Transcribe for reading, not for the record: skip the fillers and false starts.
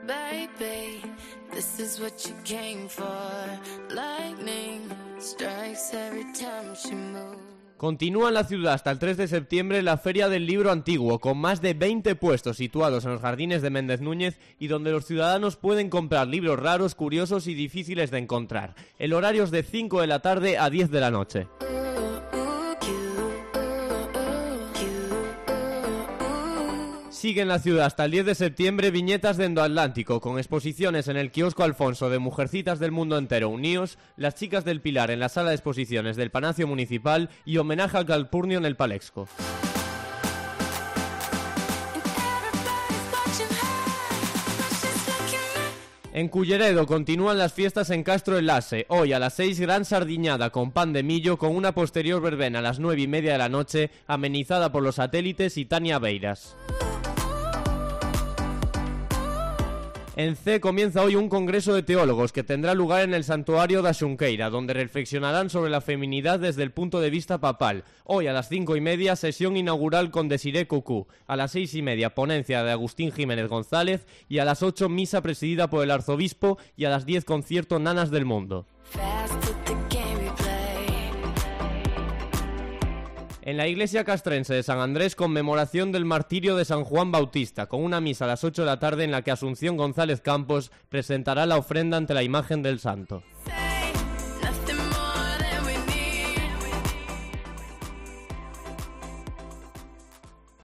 baby, this is what you came for. Lightning strikes every time she moves. Continúa en la ciudad hasta el 3 de septiembre la Feria del Libro Antiguo, con más de 20 puestos situados en los jardines de Méndez Núñez y donde los ciudadanos pueden comprar libros raros, curiosos y difíciles de encontrar. El horario es de 5 de la tarde a 10 de la noche. Sigue en la ciudad hasta el 10 de septiembre Viñetas de Endoatlántico, con exposiciones en el kiosco Alfonso de Mujercitas del Mundo Entero Uníos, Las Chicas del Pilar en la sala de exposiciones del Palacio Municipal y homenaje al Calpurnio en el Palexco. En Culleredo continúan las fiestas en Castro el Lase. Hoy a las 6 gran sardiñada con pan de millo, con una posterior verbena a las 9:30 de la noche, amenizada por Los Satélites y Tania Beiras. En C comienza hoy un congreso de teólogos que tendrá lugar en el Santuario da Xunqueira, donde reflexionarán sobre la feminidad desde el punto de vista papal. Hoy a las 5:30 sesión inaugural con Desiré Cucú, a las 6:30 ponencia de Agustín Jiménez González y a las 8 misa presidida por el arzobispo y a las 10 concierto Nanas del Mundo. En la iglesia castrense de San Andrés, conmemoración del martirio de San Juan Bautista, con una misa a las 8 de la tarde en la que Asunción González Campos presentará la ofrenda ante la imagen del santo.